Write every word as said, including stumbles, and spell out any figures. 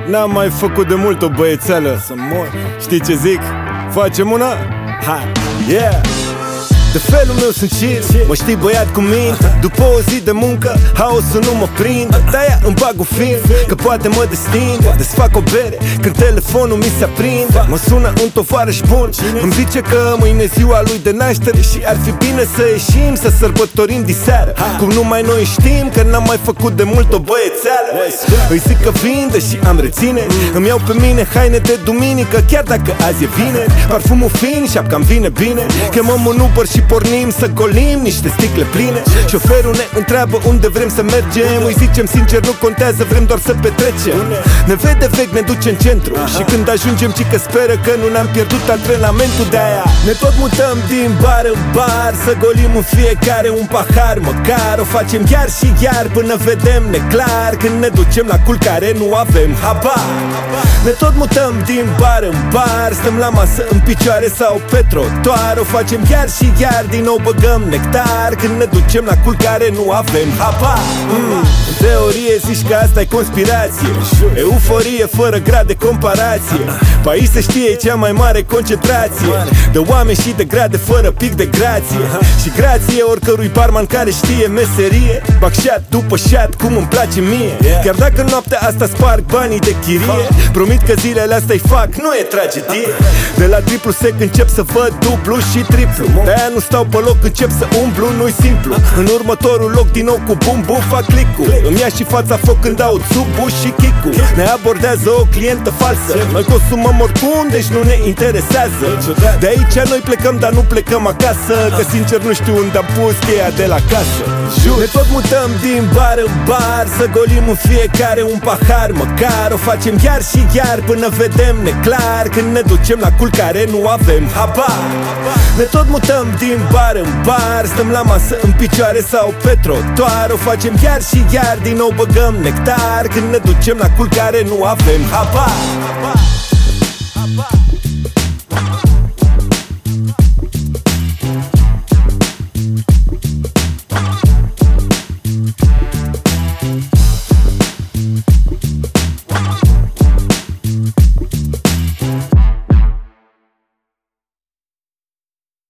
N-am mai făcut de mult o băiețeală să mor. Știi ce zic? Facem una? Hai, yeah! De felul meu sunt chill, mă știi băiat cu minte. După o zi de muncă, haosul nu mă prinde. De-aia îmi bag un film, că poate mă destinde. Desfac o bere, când telefonul mi se aprinde. Mă sună un tovarăș bun, îmi zice că mâine ziua lui de naștere și ar fi bine să ieșim, să sărbătorim diseară. Cum numai noi știm că n-am mai făcut de mult o băiețeală. Îi zic că vin, deși am reține. Îmi iau pe mine haine de duminică, chiar dacă azi e vineri. Parfumul fin, șapca-mi vine bine. Chemăm un Uber și pornim să golim niște sticle pline. Șoferul ne întreabă unde vrem să mergem. Îi zicem sincer nu contează, vrem doar să petrecem. Ne vede vechi, ne duce în centru. Și când ajungem ci că speră că nu ne-am pierdut antrenamentul. De-aia ne tot mutăm din bar în bar, să golim în fiecare un pahar. Măcar o facem iar și iar până vedem neclar. Când ne ducem la culcare nu avem habar. Ne tot mutăm din bar în bar, stăm la masă în picioare sau pe trotuar. O facem iar și iar, din nou băgăm nectar. Când ne ducem la culcare nu avem habar. mm. În teorie zici că asta e conspirație, euforie fără grad de comparație. Pe aici se știe cea mai mare concentrație de oameni și de grade fără pic de grație. Și grație oricărui barman care știe meserie. Bag șat după șat cum îmi place mie. Chiar dacă noaptea asta sparg banii de chirie, promit că zilele astea-i fac, nu e tragedie. De la triplu sec încep să văd dublu și triplu. De-aia nu stau pe loc, încep să umblu, nu-i simplu. În următorul loc din nou cu bum-bum fac click-ul. Îmi ia și fața foc când dau țubu și kick-ul. Ne abordează o clientă falsă, noi consumăm oricum, deci nu ne interesează. De aici noi plecăm, dar nu plecăm acasă, că sincer nu știu unde am pus cheia de la casă. Ne tot mutăm din bar în bar, să golim în fiecare un pahar. Măcar o facem iar și iar până vedem neclar. Când ne ducem la culcare nu avem habar. Ne tot mutăm din bar în bar, stăm la masă în picioare sau pe trotuar. O facem iar și iar, din nou băgăm nectar. Când ne ducem la culcare nu avem habar.